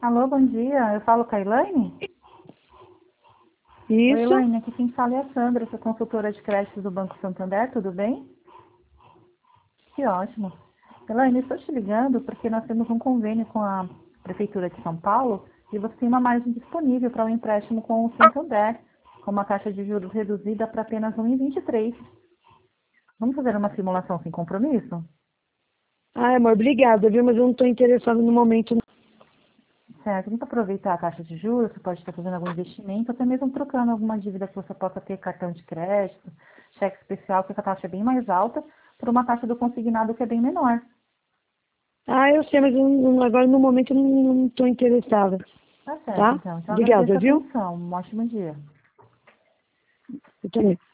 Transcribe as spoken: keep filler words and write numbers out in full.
Alô, bom dia. Eu falo com a Elaine? Oi, Isso. Elaine. Aqui quem fala é a Sandra, sou consultora de crédito do Banco Santander, tudo bem? Que ótimo. Elaine, estou te ligando porque nós temos um convênio com a Prefeitura de São Paulo e você tem uma margem disponível para um empréstimo com o Santander, com uma taxa de juros reduzida para apenas um vírgula vinte e três. Vamos fazer uma simulação sem compromisso? Ai, amor, obrigada, viu? Mas eu não estou interessada no momento. não. Certo, tenta aproveitar a taxa de juros, você pode estar fazendo algum investimento, até mesmo trocando alguma dívida que você possa ter, cartão de crédito, cheque especial, que a taxa é bem mais alta, por uma taxa do consignado que é bem menor. Ah, eu sei, mas eu não- agora no momento eu não estou interessada. Tá certo, Tá? então. Então, agradeço Obrigada, a viu? atenção. Um ótimo dia. Eu também.